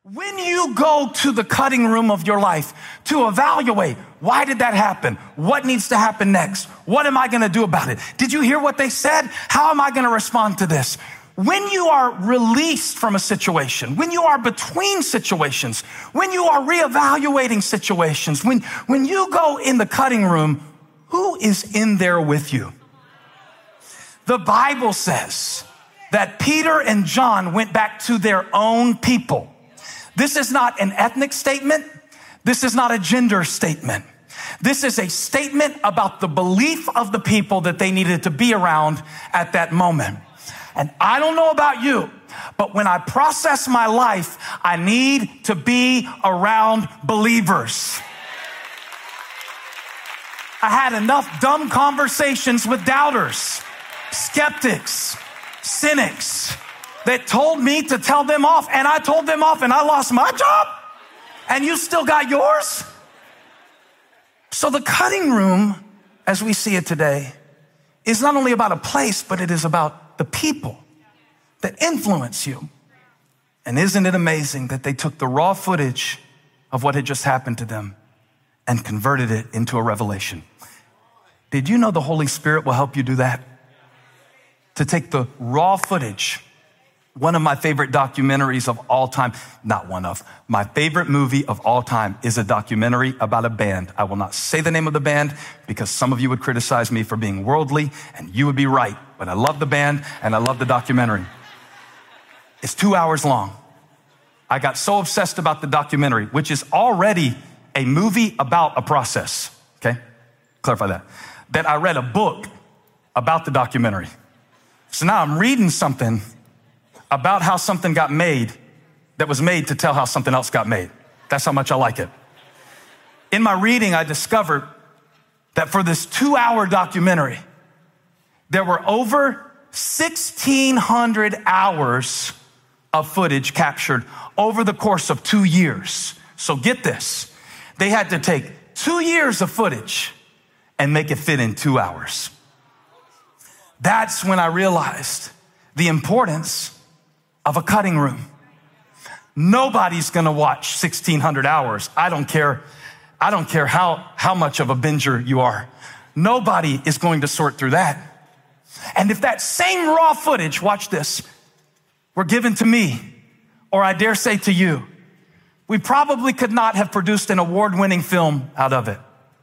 When you go to the cutting room of your life to evaluate, why did that happen? What needs to happen next? What am I going to do about it? Did you hear what they said? How am I going to respond to this? When you are released from a situation, when you are between situations, when you are reevaluating situations, when you go in the cutting room, who is in there with you? The Bible says that Peter and John went back to their own people. This is not an ethnic statement. This is not a gender statement. This is a statement about the belief of the people that they needed to be around at that moment. And I don't know about you, but when I process my life, I need to be around believers. I had enough dumb conversations with doubters, skeptics, cynics that told me to tell them off, and I told them off, and I lost my job, and you still got yours? So the cutting room, as we see it today, is not only about a place, but it is about the people that influence you. And isn't it amazing that they took the raw footage of what had just happened to them and converted it into a revelation? Did you know the Holy Spirit will help you do that? To take the raw footage. One of my favorite documentaries of all time, my favorite movie of all time is a documentary about a band. I will not say the name of the band because some of you would criticize me for being worldly, and you would be right. But I love the band and I love the documentary. It's 2 hours long. I got so obsessed about the documentary, which is already a movie about a process, okay? Clarify that I read a book about the documentary. So now I'm reading something about how something got made that was made to tell how something else got made. That's how much I like it. In my reading, I discovered that for this 2-hour documentary, there were over 1,600 hours of footage captured over the course of 2 years. So get this. They had to take 2 years of footage and make it fit in 2 hours. That's when I realized the importance of a cutting room. Nobody's gonna watch 1,600 hours. I don't care how much of a binger you are. Nobody is going to sort through that. And if that same raw footage, watch this, were given to me, or I dare say to you, we probably could not have produced an award-winning film out of it.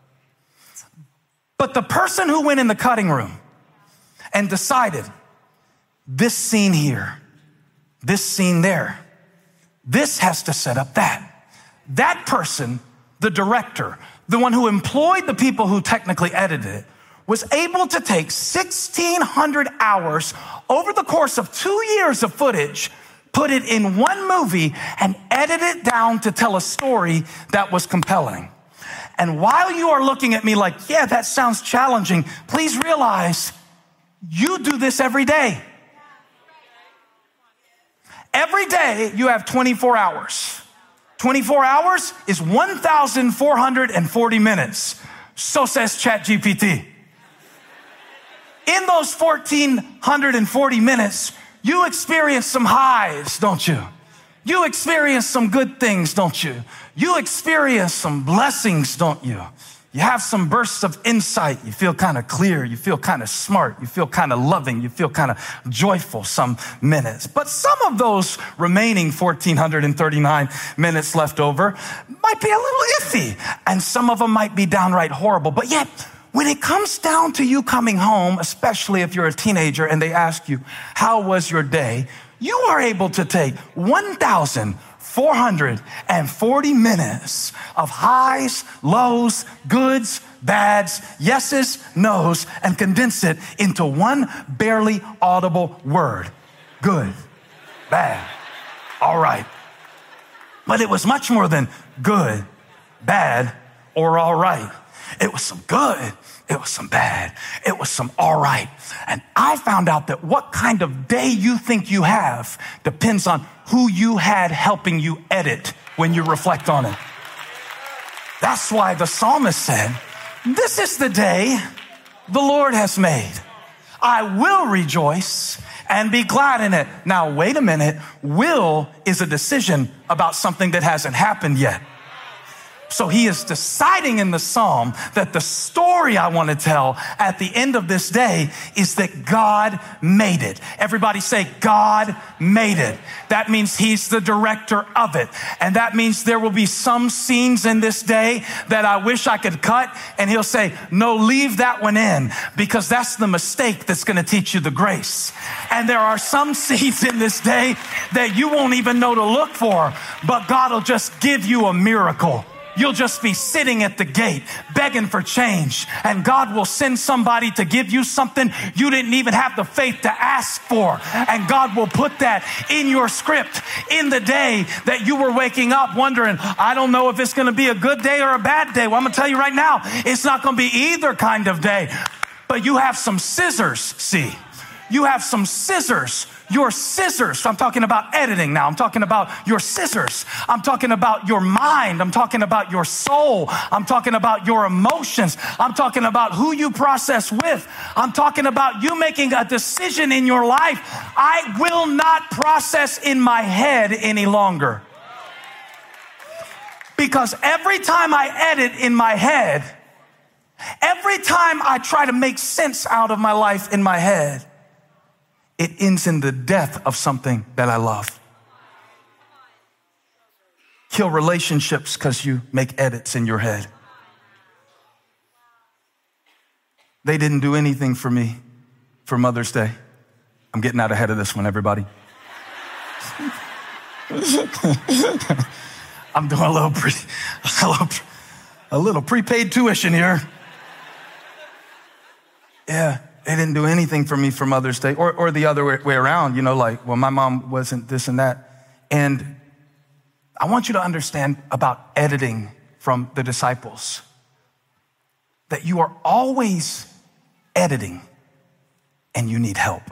But the person who went in the cutting room and decided this scene here, this scene there, this has to set up that. That person, the director, the one who employed the people who technically edited it, was able to take 1,600 hours over the course of 2 years of footage, put it in one movie, and edit it down to tell a story that was compelling. And while you are looking at me like, yeah, that sounds challenging, please realize you do this every day. Every day you have 24 hours. 24 hours is 1,440 minutes. So says ChatGPT. In those 1,440 minutes, you experience some highs, don't you? You experience some good things, don't you? You experience some blessings, don't you? You have some bursts of insight. You feel kind of clear. You feel kind of smart. You feel kind of loving. You feel kind of joyful some minutes. But some of those remaining 1,439 minutes left over might be a little iffy. And some of them might be downright horrible. But yet, when it comes down to you coming home, especially if you're a teenager and they ask you, how was your day? You are able to take 1,440 minutes of highs, lows, goods, bads, yeses, nos, and condense it into one barely audible word. Good, bad, all right. But it was much more than good, bad, or all right. It was some good. It was some bad. It was some all right. And I found out that what kind of day you think you have depends on who you had helping you edit when you reflect on it. That's why the psalmist said, this is the day the Lord has made. I will rejoice and be glad in it. Now, wait a minute. Will is a decision about something that hasn't happened yet. So he is deciding in the psalm that the story I want to tell at the end of this day is that God made it. Everybody say, God made it. That means he's the director of it. And that means there will be some scenes in this day that I wish I could cut. And he'll say, no, leave that one in, because that's the mistake that's going to teach you the grace. And there are some scenes in this day that you won't even know to look for, but God will just give you a miracle. You'll just be sitting at the gate begging for change, and God will send somebody to give you something you didn't even have the faith to ask for. And God will put that in your script in the day that you were waking up wondering, I don't know if it's going to be a good day or a bad day. Well, I'm going to tell you right now, it's not going to be either kind of day. But you have some scissors, see. You have some scissors. Your scissors. I'm talking about editing now. I'm talking about your scissors. I'm talking about your mind. I'm talking about your soul. I'm talking about your emotions. I'm talking about who you process with. I'm talking about you making a decision in your life. I will not process in my head any longer. Because every time I edit in my head, every time I try to make sense out of my life in my head, it ends in the death of something that I love. Kill relationships because you make edits in your head. They didn't do anything for me for Mother's Day. I'm getting out ahead of this one, everybody. I'm doing a little prepaid tuition here. Yeah. They didn't do anything for me for Mother's Day, or the other way around, like, well, my mom wasn't this and that. And I want you to understand about editing from the disciples, that you are always editing and you need help.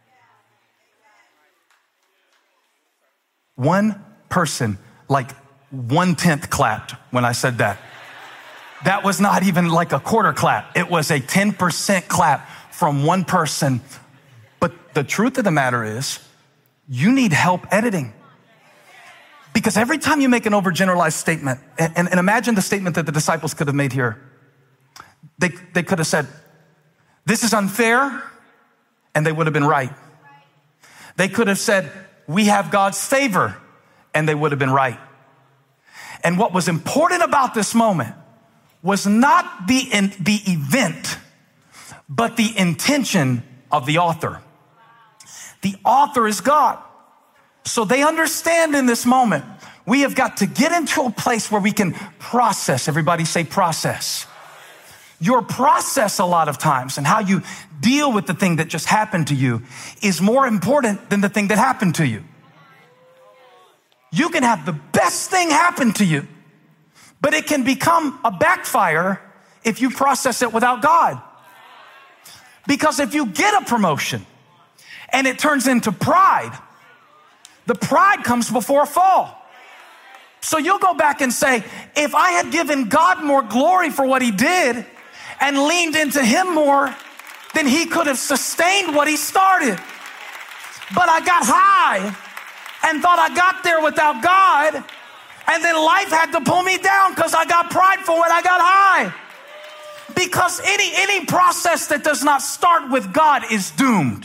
One person, like 1/10 clapped when I said that. That was not even like a quarter clap. It was a 10% clap from one person. But the truth of the matter is, you need help editing. Because every time you make an overgeneralized statement, and imagine the statement that the disciples could have made here. They could have said, this is unfair, and they would have been right. They could have said, we have God's favor, and they would have been right. And what was important about this moment was not the event, but the intention of the author. The author is God. So they understand in this moment, we have got to get into a place where we can process. Everybody say process. Your process a lot of times and how you deal with the thing that just happened to you is more important than the thing that happened to you. You can have the best thing happen to you, but it can become a backfire if you process it without God. Because if you get a promotion and it turns into pride, the pride comes before a fall. So you'll go back and say, if I had given God more glory for what he did and leaned into him more, then he could have sustained what he started. But I got high and thought I got there without God, and then life had to pull me down because I got prideful when I got high. Because any process that does not start with God is doomed.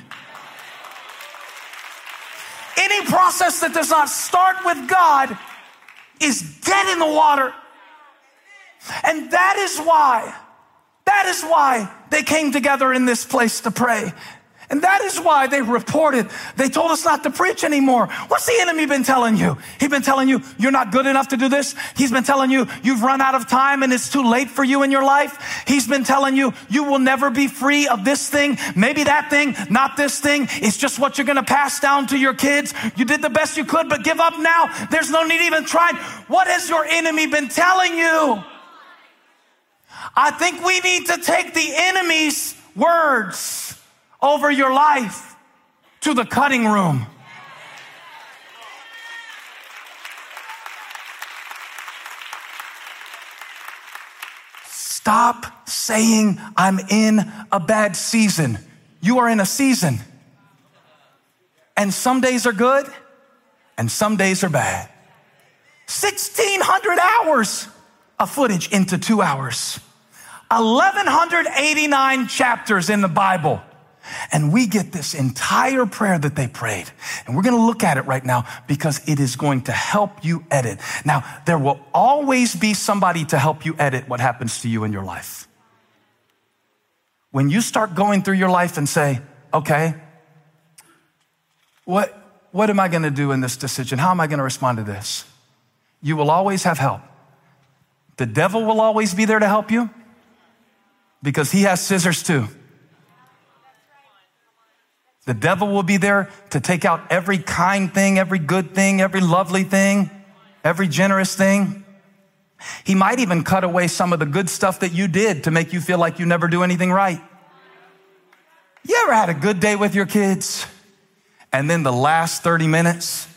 Any process that does not start with God is dead in the water. And that is why they came together in this place to pray. And that is why they reported. They told us not to preach anymore. What's the enemy been telling you? He's been telling you you're not good enough to do this. He's been telling you you've run out of time and it's too late for you in your life. He's been telling you you will never be free of this thing, maybe that thing, not this thing. It's just what you're going to pass down to your kids. You did the best you could, but give up now. There's no need even trying. What has your enemy been telling you? I think we need to take the enemy's words over your life to the cutting room. Stop saying I'm in a bad season. You are in a season. And some days are good and some days are bad. 1,600 hours of footage into 2 hours. 1,189 chapters in the Bible. And we get this entire prayer that they prayed. And we're going to look at it right now because it is going to help you edit. Now, there will always be somebody to help you edit what happens to you in your life. When you start going through your life and say, okay, what am I going to do in this decision? How am I going to respond to this? You will always have help. The devil will always be there to help you because he has scissors too. The devil will be there to take out every kind thing, every good thing, every lovely thing, every generous thing. He might even cut away some of the good stuff that you did to make you feel like you never do anything right. You ever had a good day with your kids and then the last 30 minutes,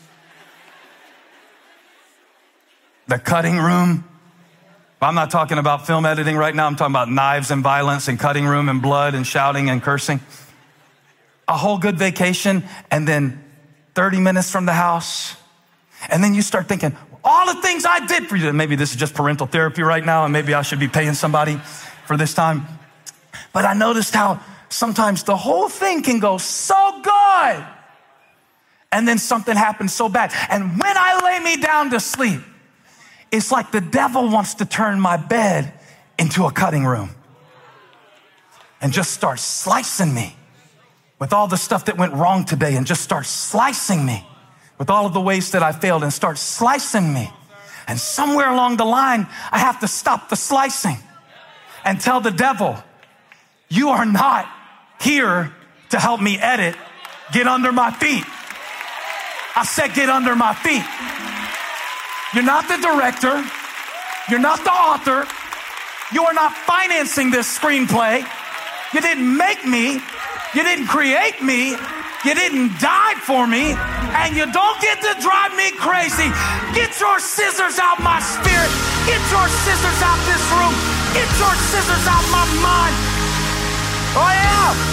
the cutting room? I'm not talking about film editing right now. I'm talking about knives and violence and cutting room and blood and shouting and cursing. A whole good vacation and then 30 minutes from the house. And then you start thinking, all the things I did for you. Maybe this is just parental therapy right now and maybe I should be paying somebody for this time. But I noticed how sometimes the whole thing can go so good and then something happens so bad. And when I lay me down to sleep, it's like the devil wants to turn my bed into a cutting room and just start slicing me with all the stuff that went wrong today and just start slicing me with all of the ways that I failed and start slicing me. And somewhere along the line, I have to stop the slicing and tell the devil, you are not here to help me edit. Get under my feet. I said, get under my feet. You're not the director. You're not the author. You are not financing this screenplay. You didn't make me. You didn't create me. You didn't die for me. And you don't get to drive me crazy. Get your scissors out my spirit. Get your scissors out this room. Get your scissors out my mind. Oh, yeah.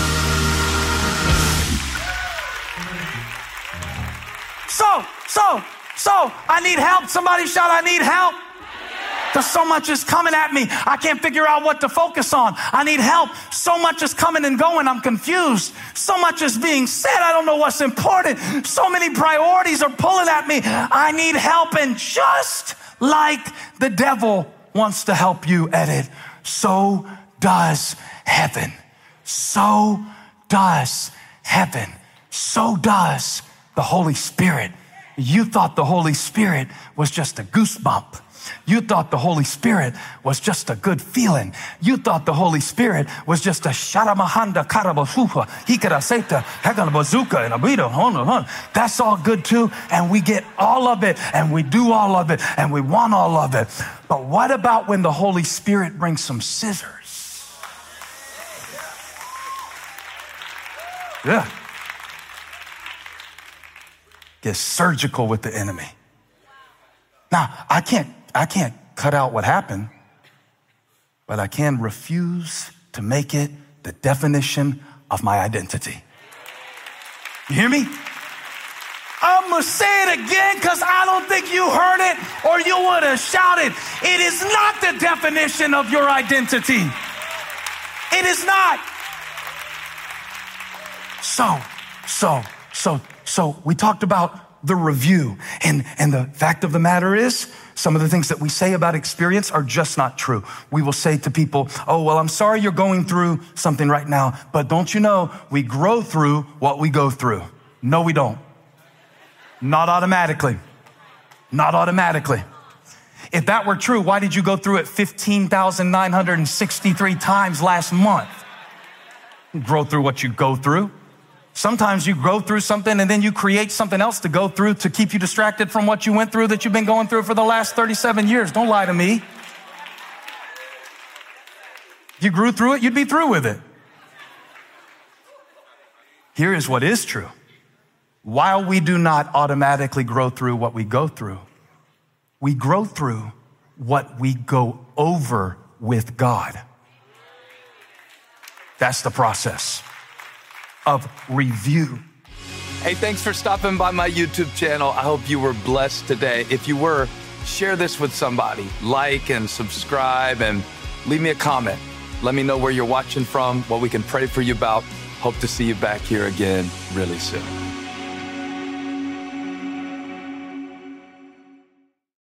So, I need help. Somebody shout, I need help. Because so much is coming at me. I can't figure out what to focus on. I need help. So much is coming and going. I'm confused. So much is being said. I don't know what's important. So many priorities are pulling at me. I need help. And just like the devil wants to help you edit, so does heaven. So does heaven. So does the Holy Spirit. You thought the Holy Spirit was just a goosebump. You thought the Holy Spirit was just a good feeling. You thought the Holy Spirit was just a sharamahanda karabasuha, hikaraseta, hekanabazuka, and abida. That's all good too. And we get all of it and we do all of it and we want all of it. But what about when the Holy Spirit brings some scissors? Yeah. Get surgical with the enemy. Now, I can't cut out what happened, but I can refuse to make it the definition of my identity. You hear me? I'm going to say it again because I don't think you heard it or you would have shouted. It is not the definition of your identity. It is not. So we talked about the review. And the fact of the matter is, some of the things that we say about experience are just not true. We will say to people, oh, well, I'm sorry you're going through something right now, but don't you know we grow through what we go through? No, we don't. Not automatically. Not automatically. If that were true, why did you go through it 15,963 times last month? You grow through what you go through. Sometimes you go through something and then you create something else to go through to keep you distracted from what you went through that you've been going through for the last 37 years. Don't lie to me. If you grew through it, you'd be through with it. Here is what is true. While we do not automatically grow through what we go through, we grow through what we go over with God. That's the process of review. Hey, thanks for stopping by my YouTube channel. I hope you were blessed today. If you were, share this with somebody. Like and subscribe and leave me a comment. Let me know where you're watching from, what we can pray for you about. Hope to see you back here again really soon.